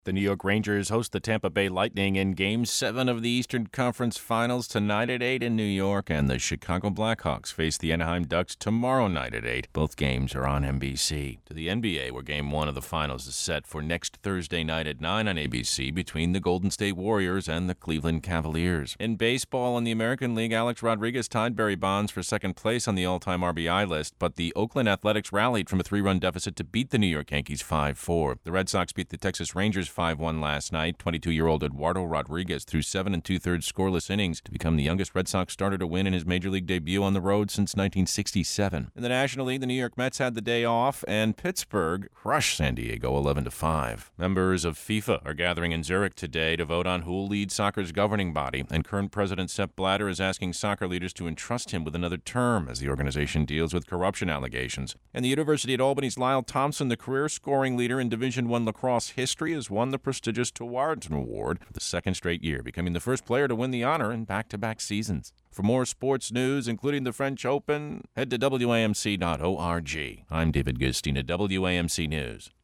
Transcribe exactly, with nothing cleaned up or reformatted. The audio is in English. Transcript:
The New York Rangers host the Tampa Bay Lightning in Game seven of the Eastern Conference Finals tonight at eight in New York, and the Chicago Blackhawks face the Anaheim Ducks tomorrow night at eight. Both games are on N B C. To the N B A, where Game one of the Finals is set for next Thursday night at nine on A B C between the Golden State Warriors and the Cleveland Cavaliers. In baseball, in the American League, Alex Rodriguez tied Barry Bonds for second place on the all-time R B I list, but the Oakland Athletics rallied from a three-run deficit to beat the New York Yankees five four. The Red Sox beat the Texas Rangers five one last night. twenty-two-year-old Eduardo Rodriguez threw seven and two-thirds scoreless innings to become the youngest Red Sox starter to win in his Major League debut on the road since nineteen sixty-seven. In the National League, the New York Mets had the day off, and Pittsburgh crushed San Diego eleven to five. Members of FIFA are gathering in Zurich today to vote on who will lead soccer's governing body, and current President Sepp Blatter is asking soccer leaders to entrust him with another term as the organization deals with corruption allegations. And the University at Albany's Lyle Thompson, the career scoring leader in Division One lacrosse history, has won the prestigious Tewaaraton Award for the second straight year, becoming the first player to win the honor in back-to-back seasons. For more sports news, including the French Open, head to W A M C dot org. I'm David Gustina, W A M C News.